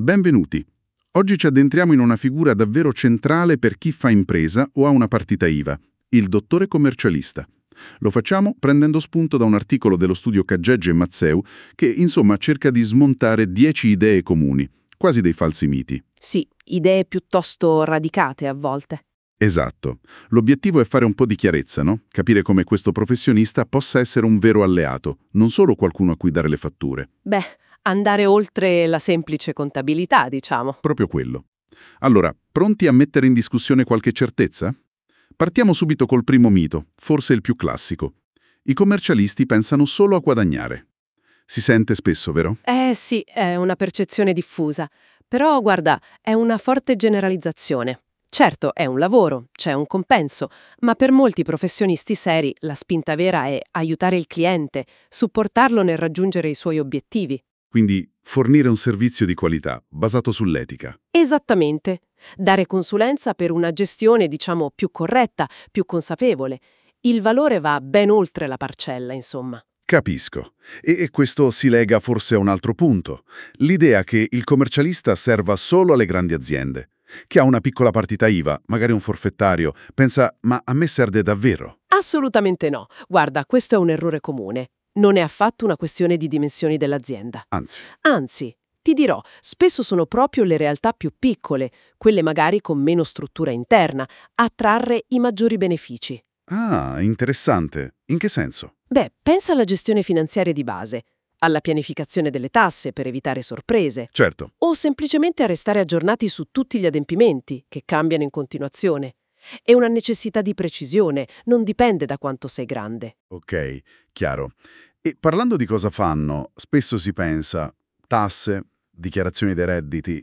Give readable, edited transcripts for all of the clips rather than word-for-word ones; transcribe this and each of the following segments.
Benvenuti. Oggi ci addentriamo in una figura davvero centrale per chi fa impresa o ha una partita IVA, il dottore commercialista. Lo facciamo prendendo spunto da un articolo dello studio Cageggi e Mazzeu che, insomma, cerca di smontare 10 idee comuni, quasi dei falsi miti. Sì, idee piuttosto radicate a volte. Esatto. L'obiettivo è fare un po' di chiarezza, no? Capire come questo professionista possa essere un vero alleato, non solo qualcuno a cui dare le fatture. Beh, andare oltre la semplice contabilità, diciamo. Proprio quello. Allora, pronti a mettere in discussione qualche certezza? Partiamo subito col primo mito, forse il più classico. I commercialisti pensano solo a guadagnare. Si sente spesso, vero? Sì, è una percezione diffusa. Però, guarda, è una forte generalizzazione. Certo, è un lavoro, c'è un compenso, ma per molti professionisti seri la spinta vera è aiutare il cliente, supportarlo nel raggiungere i suoi obiettivi. Quindi fornire un servizio di qualità, basato sull'etica. Esattamente. Dare consulenza per una gestione, diciamo, più corretta, più consapevole. Il valore va ben oltre la parcella, insomma. Capisco. E questo si lega forse a un altro punto. L'idea che il commercialista serva solo alle grandi aziende. Chi ha una piccola partita IVA, magari un forfettario, pensa «ma a me serve davvero?» Assolutamente no. Guarda, questo è un errore comune. Non è affatto una questione di dimensioni dell'azienda. Anzi, ti dirò, spesso sono proprio le realtà più piccole, quelle magari con meno struttura interna, a trarre i maggiori benefici. Ah, interessante. In che senso? Beh, pensa alla gestione finanziaria di base, alla pianificazione delle tasse per evitare sorprese, Certo. o semplicemente a restare aggiornati su tutti gli adempimenti, che cambiano in continuazione. È una necessità di precisione, non dipende da quanto sei grande. Ok, chiaro. E parlando di cosa fanno, spesso si pensa tasse, dichiarazioni dei redditi,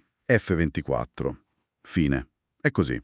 F24. Fine. È così.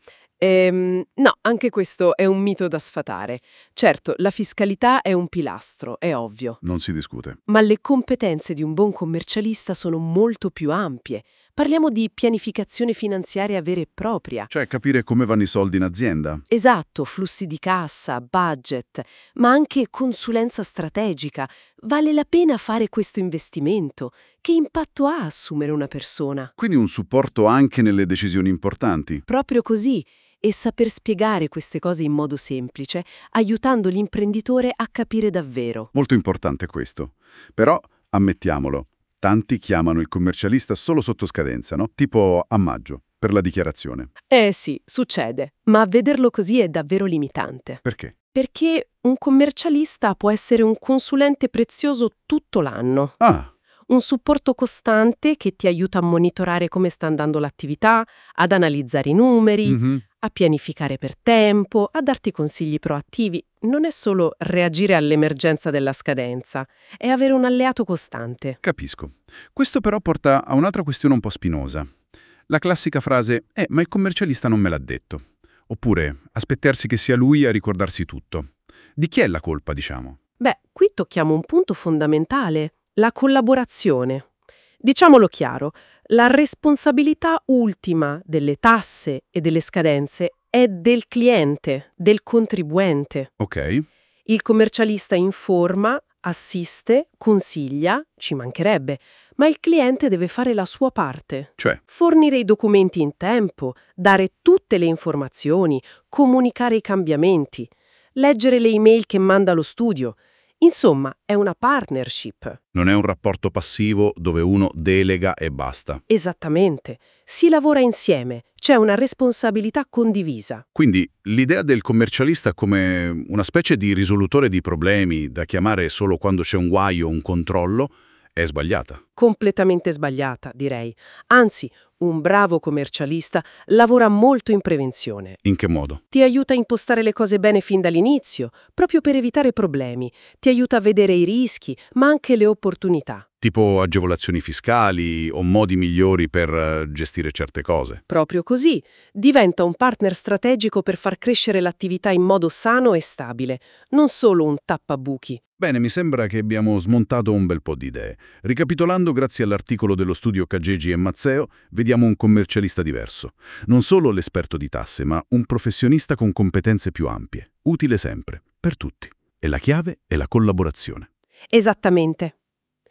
No, anche questo è un mito da sfatare. Certo, la fiscalità è un pilastro, è ovvio. Non si discute. Ma le competenze di un buon commercialista sono molto più ampie. Parliamo di pianificazione finanziaria vera e propria. Cioè capire come vanno i soldi in azienda. Esatto, flussi di cassa, budget, ma anche consulenza strategica. Vale la pena fare questo investimento? Che impatto ha assumere una persona? Quindi un supporto anche nelle decisioni importanti. Proprio così. E saper spiegare queste cose in modo semplice, aiutando l'imprenditore a capire davvero. Molto importante questo. Però, ammettiamolo, tanti chiamano il commercialista solo sotto scadenza, no? Tipo a maggio, per la dichiarazione. Sì, succede, ma vederlo così è davvero limitante. Perché? Perché un commercialista può essere un consulente prezioso tutto l'anno. Ah, Un supporto costante che ti aiuta a monitorare come sta andando l'attività, ad analizzare i numeri, a pianificare per tempo, a darti consigli proattivi. Non è solo reagire all'emergenza della scadenza, è avere un alleato costante. capisco. Questo però porta a un'altra questione un po' spinosa. La classica frase ma il commercialista non me l'ha detto. Oppure aspettarsi che sia lui a ricordarsi tutto. Di chi è la colpa, diciamo? Beh, qui tocchiamo un punto fondamentale, la collaborazione. Diciamolo chiaro, la responsabilità ultima delle tasse e delle scadenze è del cliente, del contribuente. Ok. Il commercialista informa, assiste, consiglia, ci mancherebbe, ma il cliente deve fare la sua parte. Cioè, Fornire i documenti in tempo, dare tutte le informazioni, comunicare i cambiamenti, leggere le email che manda lo studio. Insomma, è una partnership. non è un rapporto passivo dove uno delega e basta. Esattamente. Si lavora insieme, c'è una responsabilità condivisa. Quindi l'idea del commercialista come una specie di risolutore di problemi da chiamare solo quando c'è un guaio o un controllo è sbagliata. Completamente sbagliata, direi. Anzi, un bravo commercialista lavora molto in prevenzione. In che modo? Ti aiuta a impostare le cose bene fin dall'inizio, proprio per evitare problemi. Ti aiuta a vedere i rischi, ma anche le opportunità. Tipo agevolazioni fiscali o modi migliori per gestire certe cose. Proprio così. Diventa un partner strategico per far crescere l'attività in modo sano e stabile, non solo un tappabuchi. Bene, mi sembra che abbiamo smontato un bel po' di idee. Ricapitolando, grazie all'articolo dello studio Cageggi e Mazzeo, vediamo un commercialista diverso. Non solo l'esperto di tasse, ma un professionista con competenze più ampie. Utile sempre, per tutti. E la chiave è la collaborazione. Esattamente.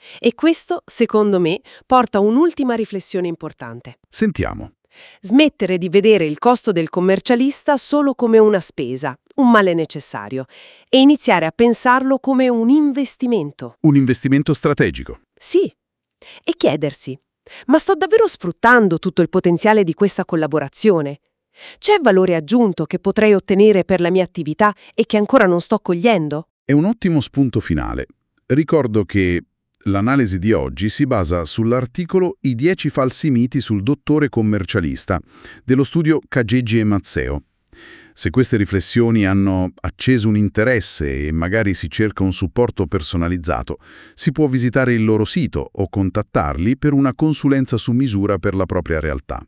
E questo, secondo me, porta a un'ultima riflessione importante. Sentiamo. Smettere di vedere il costo del commercialista solo come una spesa, un male necessario, e iniziare a pensarlo come un investimento. Un investimento strategico. Sì, e chiedersi: ma sto davvero sfruttando tutto il potenziale di questa collaborazione? C'è valore aggiunto che potrei ottenere per la mia attività e che ancora non sto cogliendo? È un ottimo spunto finale. Ricordo che l'analisi di oggi si basa sull'articolo I 10 falsi miti sul dottore commercialista dello studio Cageggi e Mazzeo. Se queste riflessioni hanno acceso un interesse e magari si cerca un supporto personalizzato, si può visitare il loro sito o contattarli per una consulenza su misura per la propria realtà.